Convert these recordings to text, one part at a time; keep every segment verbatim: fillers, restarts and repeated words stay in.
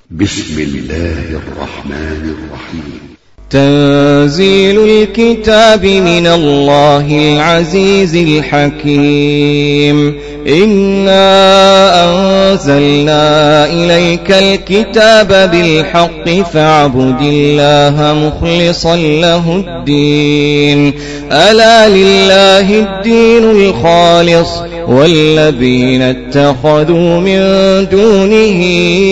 بسم الله الرحمن الرحيم. تنزيل الكتاب من الله العزيز الحكيم. إنا أنزلنا إليك الكتاب بالحق فاعبد الله مخلصا له الدين. ألا لله الدين الخالص والذين اتخذوا من دونه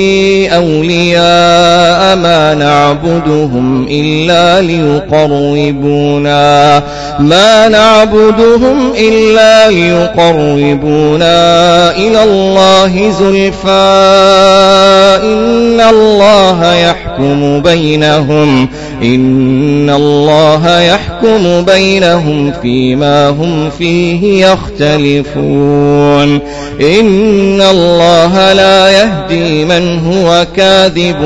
أولياء ما نعبدهم إلا ليقربونا ما نعبدهم إلا ليقربونا إلى الله زلفى إن الله يحكم بينهم إن الله يحكم بينهم فيما هم فيه يختلفون. إن الله لا يهدي من هو كاذب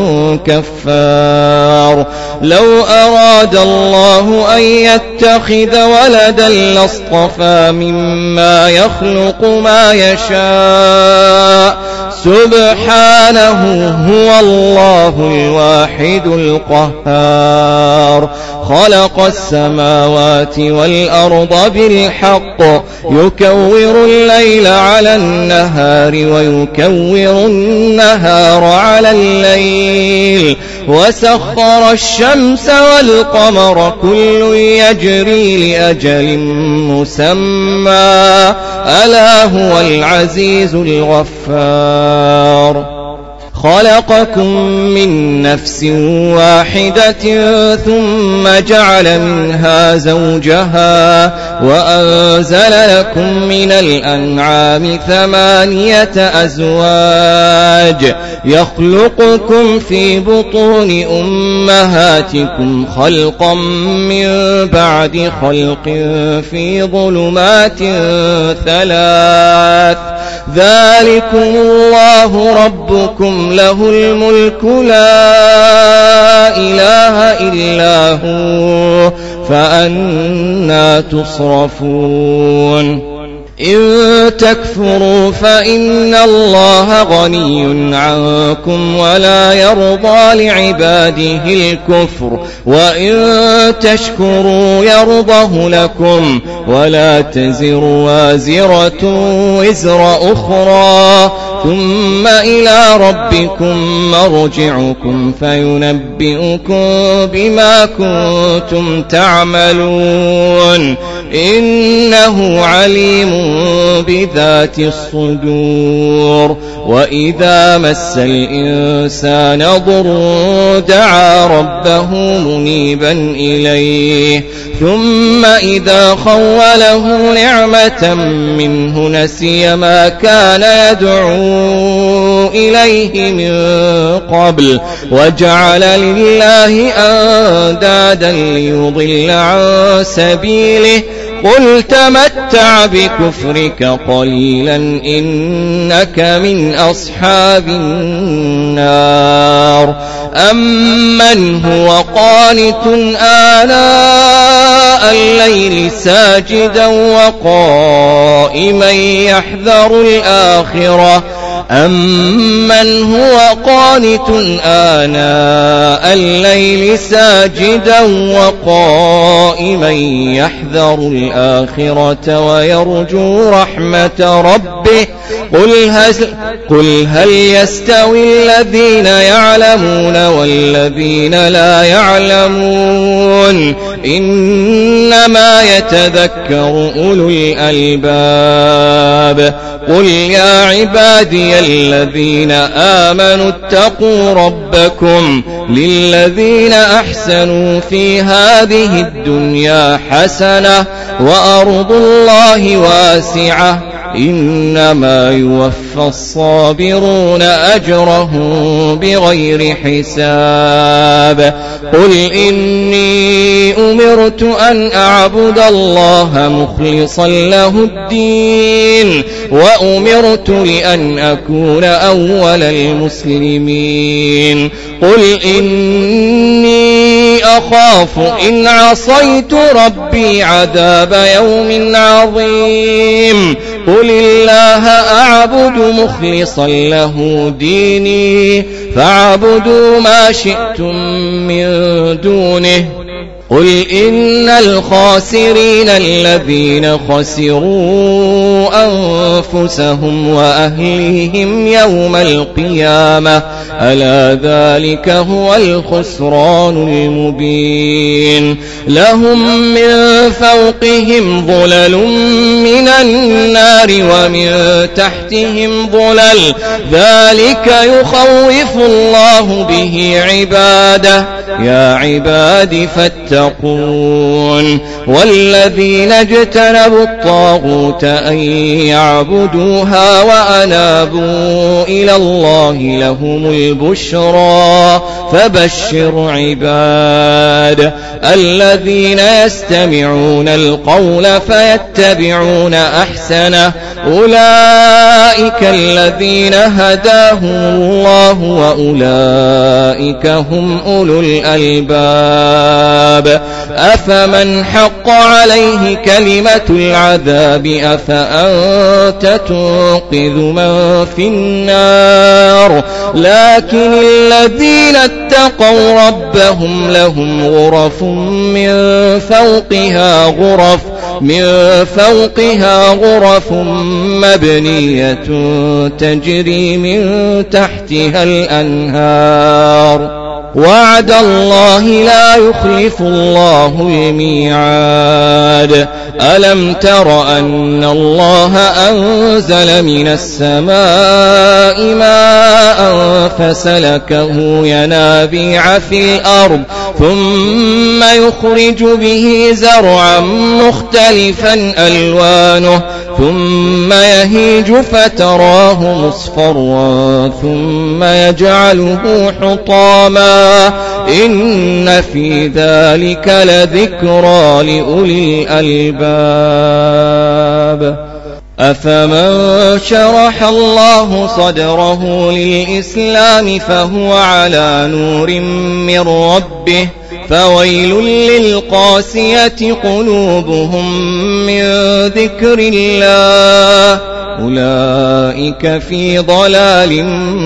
كفار. لو أراد الله أن يتخذ ولدا لاصطفى مما يخلق ما يشاء سبحانه هو الله الواحد القهار. خلق السماوات والأرض بالحق يكور الليل على النهار ويكور النهار على الليل وسخر الشمس والقمر كل يجري لأجل مسمى ألا هو العزيز الغفار. خلقكم من نفس واحدة ثم جعل منها زوجها وأنزل لكم من الأنعام ثمانية أزواج يخلقكم في بطون أمهاتكم خلقا من بعد خلق في ظلمات ثلاث ذلكم الله ربكم له الملك لا إله إلا هو فأنى تصرفون. إن تكفروا فإن الله غني عنكم ولا يرضى لعباده الكفر وإن تشكروا يرضه لكم ولا تزر وازرة وزر أخرى ثم إلى ربكم مرجعكم فينبئكم بما كنتم تعملون إنه عليم بذات الصدور. وإذا مس الإنسان ضر دعا ربه منيبا إليه ثم إذا خوله نعمة منه نسي ما كان يدعو إليه من قبل وجعل لله أندادا ليضل عن سبيله قل تمتع بكفرك قليلا إنك من أصحاب النار. أمن هو قانت آناء الليل ساجدا وقائما يحذر الآخرة أمن هو قانت آناء الليل ساجدا وقائما يحذر الآخرة ويرجو رحمة ربه قل هل, قل هل يستوي الذين يعلمون والذين لا يعلمون إنما يتذكر أولو الألباب. قل يا عبادي الذين آمنوا اتقوا ربكم للذين أحسنوا في هذه الدنيا حسنة وأرض الله واسعة إنما يوفى الصابرون أجرهم بغير حساب. قل إني أمرت أن أعبد الله مخلصا له الدين وأمرت لأن أكون أول المسلمين. قل إني أخاف إن عصيت ربي عذاب يوم عظيم قل الله أعبد مخلصا له ديني فاعبدوا ما شئتم من دونه قل إن الخاسرين الذين خسروا أنفسهم وأهليهم يوم القيامة ألا ذلك هو الخسران المبين لهم من فوقهم ظلل من النار ومن تحتهم ظلل ذلك يخوف الله به عباده يا عباد فاتقون والذين اجتنبوا الطاغوت أن يعبدوها وأنابوا إلى الله لهم البشرى فبشر عباد الذين يستمعون القول فيتبعون أحسنه أولئك الذين هداهم الله وأولئك هم أولو الألباب أفمن حق عليه كلمة العذاب أفأنت تنقذ من في النار لكن الذين اتقوا ربهم لهم غرف من فوقها غرف من فوقها غرف مبنية تجري من تحتها الأنهار وعد الله لا يخلف الله الميعاد ألم تر أن الله أنزل من السماء ماء فسلكه ينابيع في الأرض ثم يخرج به زرعا مختلفا ألوانه ثم يهيج فتراه مصفرا ثم يجعله حطاما إن في ذلك لذكرى لأولي الألباب أفمن شرح الله صدره للإسلام فهو على نور من ربه فويل للقاسية قلوبهم من ذكر الله أولئك في ضلال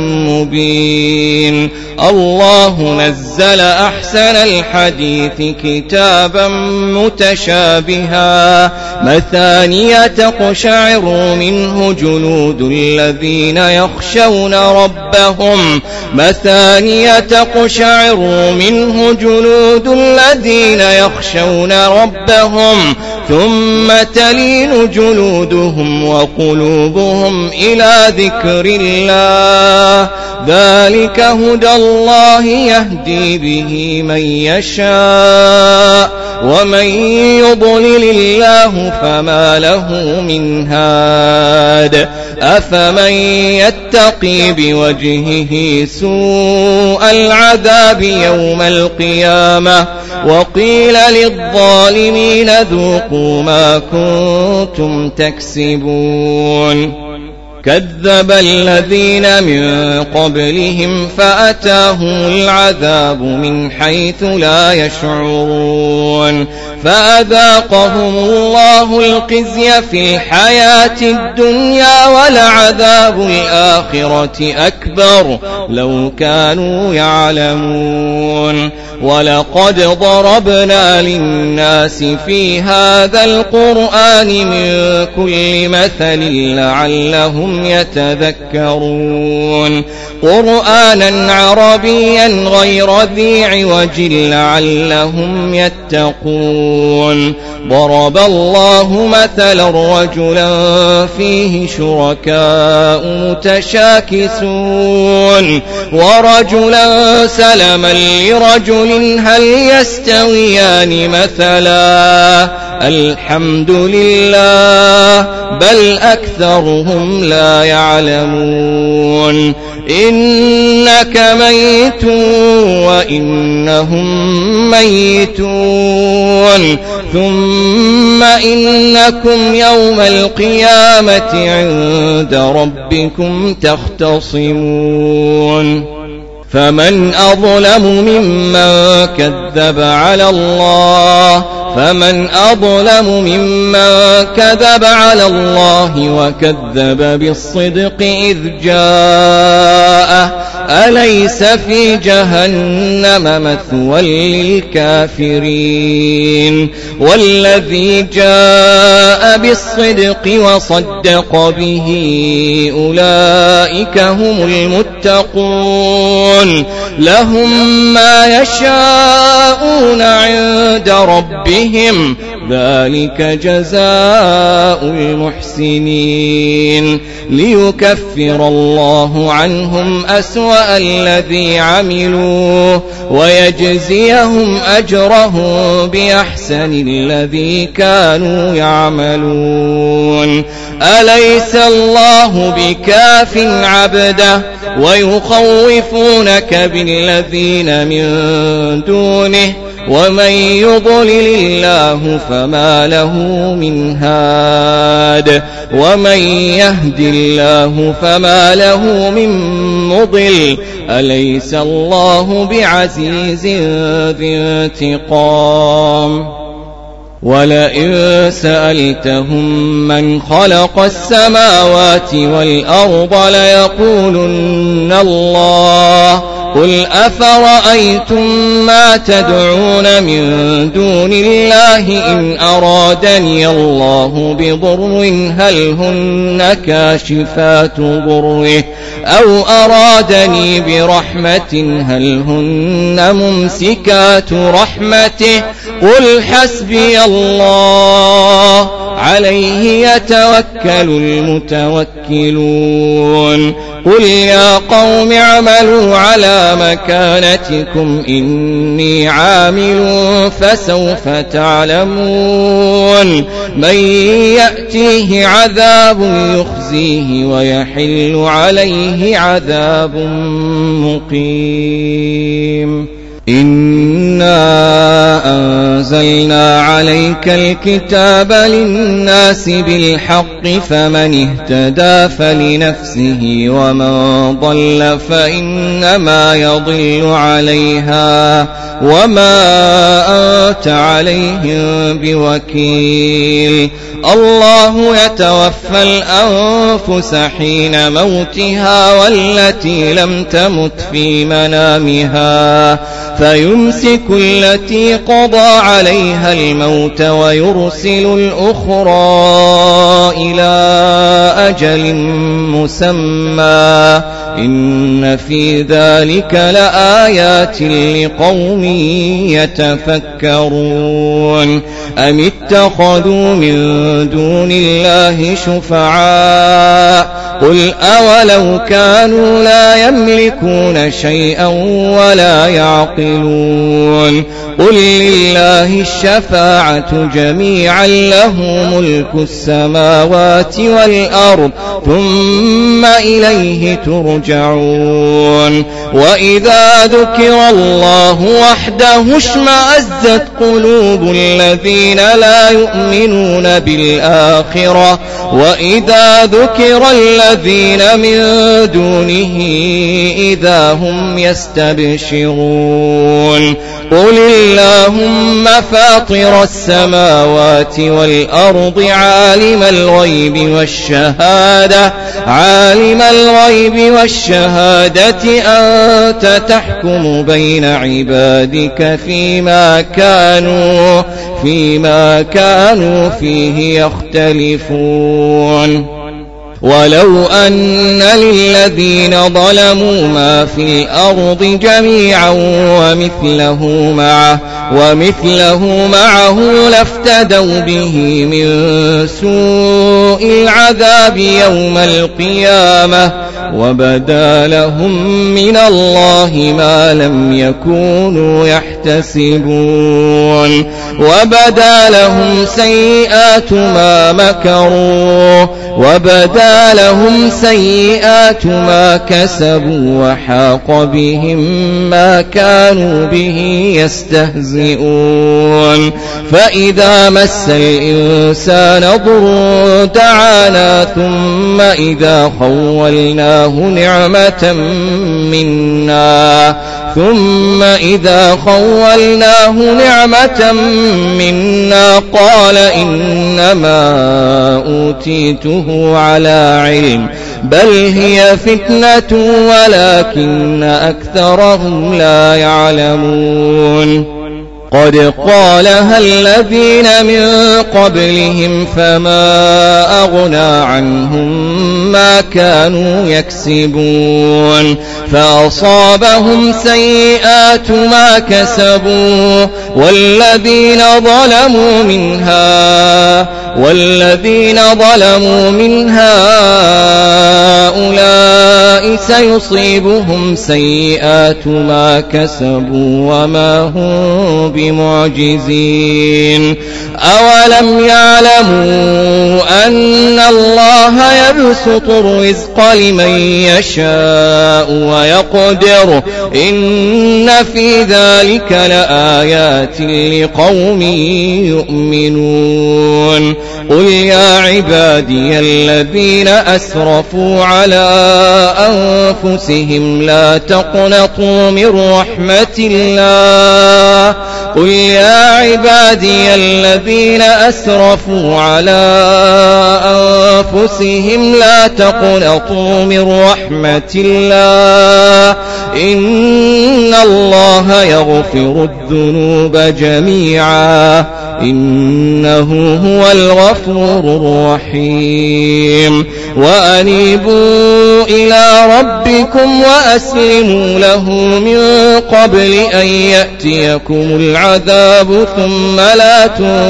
مبين الله نزل أحسن الحديث كتابا متشابها مثانية تقشعر منه جلود الذين يخشون ربهم مثانية تقشعر منه جلود الذين يخشون ربهم ثم تلين جلودهم وقلوبهم إلى ذكر الله ذلك هدى الله يهدي به من يشاء ومن يضلل الله فما له من هاد أفمن يتقي بوجهه سوء العذاب يوم القيامة وقيل للظالمين ذوقوا ما كنتم تكسبون كذب الذين من قبلهم فأتاهم العذاب من حيث لا يشعرون فأذاقهم الله الخزي في الحياة الدنيا ولعذاب الآخرة أكبر لو كانوا يعلمون ولقد ضربنا للناس في هذا القرآن من كل مثل لعلهم يتذكرون قرآنا عربيا غير ذي عوج لعلهم يتقون ضرب الله مثلا رجلا فيه شركاء متشاكسون ورجلا سلما لرجل هل يستويان مثلا الحمد لله بل أكثرهم لا يعلمون إنك ميت وإنهم ميتون ثم إنكم يوم القيامة عند ربكم تختصمون فمن أظلم ممن كذب على الله فمن أظلم ممن كذب على الله وكذب بالصدق إذ جاءه أليس في جهنم مثوى للكافرين والذي جاء بالصدق وصدق به أولئك هم المتقون لهم ما يشاءون عند ربهم ذلك جزاء المحسنين ليكفر الله عنهم أسوأ الذي عملوا ويجزيهم أجرهم بأحسن الذي كانوا يعملون أليس الله بكاف عبده ويخوفونك بالذين من دونه ومن يضلل الله فما له من هاد ومن يهد الله فما له من مضل أليس الله بعزيز ذي انتقام ولئن سألتهم من خلق السماوات والأرض ليقولن الله قل أفرأيتم ما تدعون من دون الله إن أرادني الله بضر هل هن كاشفات ضره أو أرادني برحمة هل هن ممسكات رحمته قل حسبي الله عليه يتوكل المتوكلون قل يا قوم اعملوا على مكانتكم إني عامل فسوف تعلمون من يأتيه عذاب يخزيه ويحل عليه عذاب مقيم إنا أنزلنا عليك الكتاب للناس بالحق فمن اهتدى فلنفسه ومن ضل فإنما يضل عليها وما أنت عليهم بوكيل الله يتوفى الأنفس حين موتها والتي لم تمت في منامها فيمسك التي قضى عليها الموت ويرسل الأخرى إلى أجل مسمى إن في ذلك لآيات لقوم يتفكرون أم اتخذوا من دون الله شفعاء قل أولو كانوا لا يملكون شيئا ولا يعقلون قل لله الشفاعة جميعا له ملك السماوات والأرض ثم إليه ترجعون وإذا ذكر الله وحده اشمأزت قلوب الذين لا يؤمنون بالآخرة وإذا ذكر الذين من دونه إذا هم يستبشرون قل اللهم فاطر السماوات والأرض عالم الغيب والشهادة عالم الغيب والشهادة أنت تحكم بين عبادك فيما كانوا فيما كانوا فيه يختلفون ولو أن للذين ظلموا ما في الأرض جميعا ومثله معه ومثله معه لافتدوا به من سوء العذاب يوم القيامة وبدا لهم من الله ما لم يكونوا يحتسبون وبدا لهم سيئات ما مكروا وبدا لهم سيئات ما كسبوا وحاق بهم ما كانوا به يستهزئون فإذا مس الإنسان ضر دعانا ثم إذا خولناه نعمة منا ثم إذا خولناه نعمة منا قال إنما أوتيته على علم بل هي فتنة ولكن أكثرهم لا يعلمون قد قالها الذين من قبلهم فما أغنى عنهم ما كانوا يكسبون فأصابهم سيئات ما كسبوا والذين ظلموا منها والذين ظلموا من هؤلاء سيصيبهم سيئات ما كسبوا وما هم بمعجزين أولم يعلموا أن الله يبسط الرزق لمن يشاء ويقدر إن في ذلك لآيات لقوم يؤمنون قل يا عبادي الذين أسرفوا على أنفسهم لا تقنطوا من رحمة الله قل يا عبادي الذين أسرفوا على أنفسهم لا تقنطوا من رحمة الله إن الله يغفر الذنوب جميعا إنه هو الغفور الرحيم وأنيبوا إلى ربكم وأسلموا له من قبل أن يأتيكم العذاب ثم لا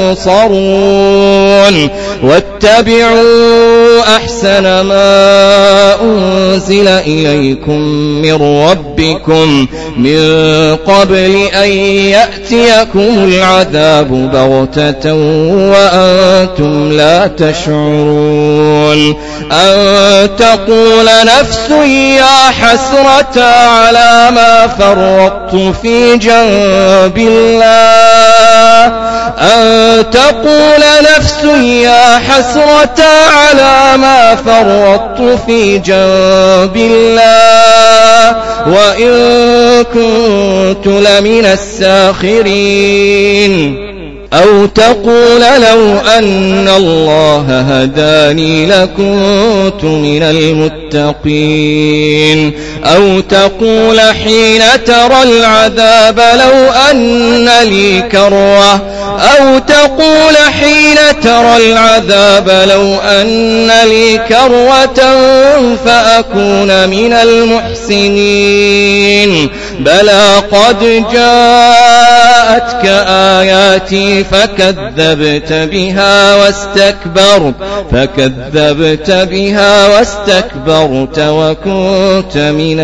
تنصرون واتبعوا أحسن ما أنزل إليكم من ربكم من قبل أن يأتيكم العذاب بغتة وأنتم لا تشعرون أن تقول نفس يا حسرة على ما فرطت في جنب الله أن تقول نفس يا حسرة على ما فرطت في جنب الله وإن كنت لمن الساخرين أو تقول لو أن الله هداني لكنت من المتقين أو تقول حين ترى العذاب لو أن لي كرة أو تقول حين ترى العذاب لو أن لي كرة فأكون من المحسنين بلى قد جاءتك آياتي فكذبت بها واستكبرت فكذبت بها واستكبرت وكنت من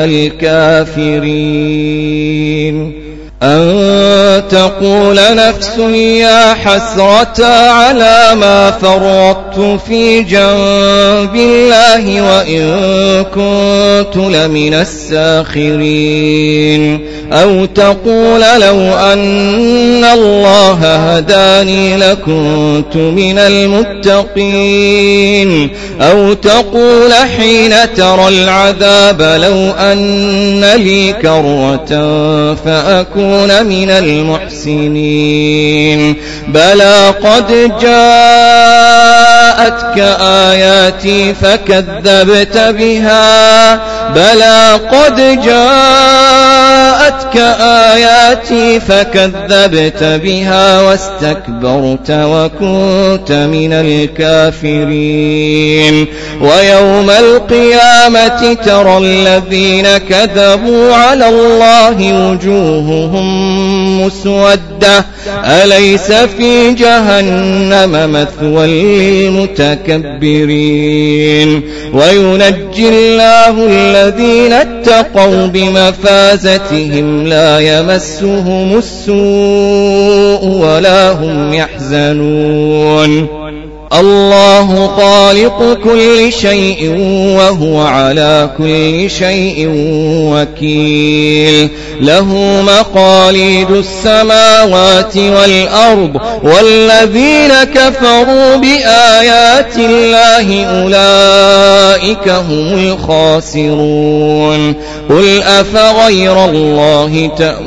الكافرين أن تقول نفس يا حسرة على ما فرطت في جنب الله وإن كنت لمن الساخرين أو تقول لو أن الله هداني لكنت من المتقين أو تقول حين ترى العذاب لو أن لي كرة فأكون من المحسنين بلى قد جاءتك آياتي فكذبت بها بلى قد جاءتك آياتي فكذبت بها واستكبرت وكنت من الكافرين ويوم القيامة ترى الذين كذبوا على الله وجوههم مسودة أليس في جهنم مثوى للمتكبرين وينجي الله الذين اتقوا بمفازتهم لا يمسهم السوء ولا هم يحزنون الله خالق كل شيء وهو على كل شيء وكيل له مقاليد السماوات والأرض والذين كفروا بآيات الله أولئك هم الخاسرون قل أفغير الله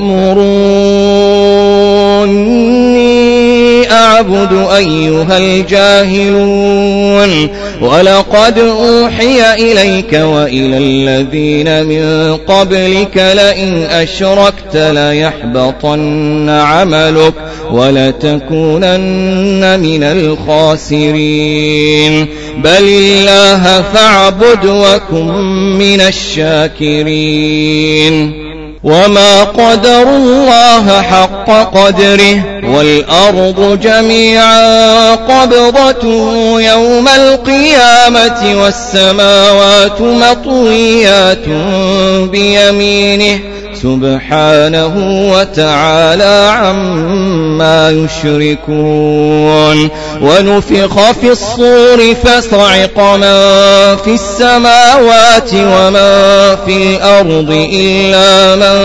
تأمروني أعبد أيها الجاهلون ولقد أوحي إليك وإلى الذين من قبلك لئن أشركت ليحبطن عملك ولتكونن من الخاسرين بل الله فاعبد وكن من الشاكرين وما قدروا الله حق قدره والأرض جميعا قبضته يوم القيامة والسماوات مطويات بيمينه سبحانه وتعالى عما يشركون ونفخ في الصور فصعق من في السماوات ومن في الأرض إلا من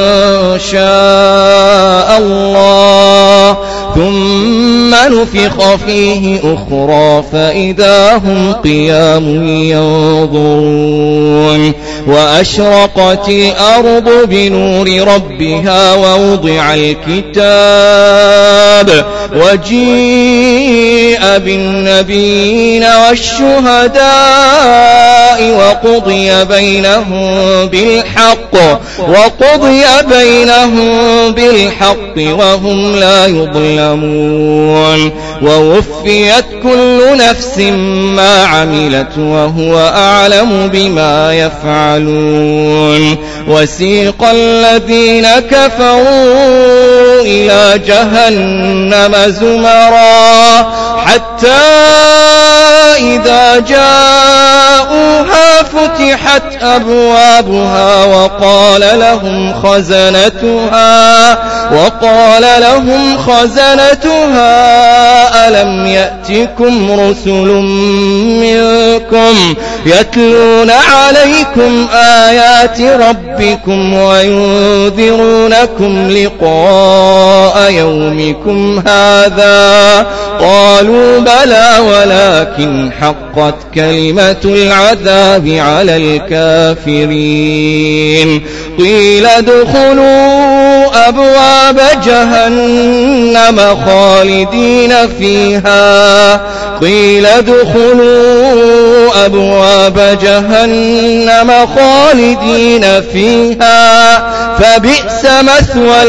شاء الله ثم نفخ فيه أخرى فإذا هم قيام ينظرون وأشرقت الأرض بنور ربها ووضع الكتاب وجيء بالنبيين والشهداء وقضي بينهم بالحق وقضي بينهم بالحق وهم لا يظلمون ووفيت كل نفس ما عملت وهو أعلم بما يفعلون وسيق الذين كفروا إلى جهنم زمرا حتى إذا جاءوها فتحت أبوابها وقال لهم خزنتها وقال لهم خزنتها ألم يأتكم رسل منكم يتلون عليكم آيات ربكم وينذرونكم لقاء يومكم هذا قالوا بلى ولكن حقت كلمة العذاب على الكافرين قيل ادخلوا أبواب جهنم خالدين فيها قيل ادخلوا أبواب جهنم خالدين فيها فبئس مثوى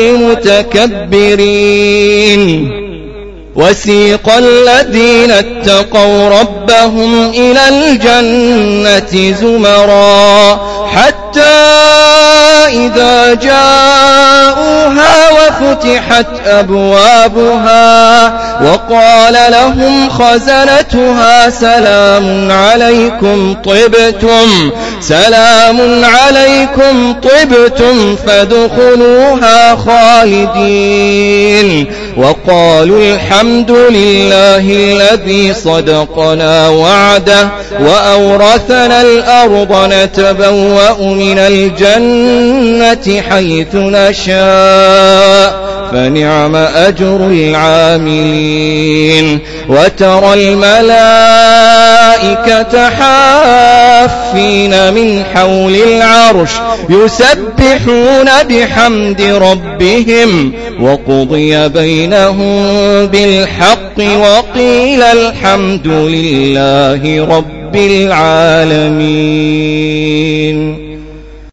المتكبرين وسيق الذين اتقوا ربهم إلى الجنة زمرا حتى إذا جاءوها وفتحت أبوابها وقال لهم خزنتها سلام عليكم طبتم سلام عليكم طبتم فادخلوها خالدين وقالوا الحمد لله الذي صدقنا وعده وأورثنا الأرض نتبوأ من الجنة حيث نشاء فنعم أجر العاملين وترى الملائكة حافين من حول العرش يسبحون بحمد ربهم وقضي بينهم بالحق وقيل الحمد لله رب العالمين.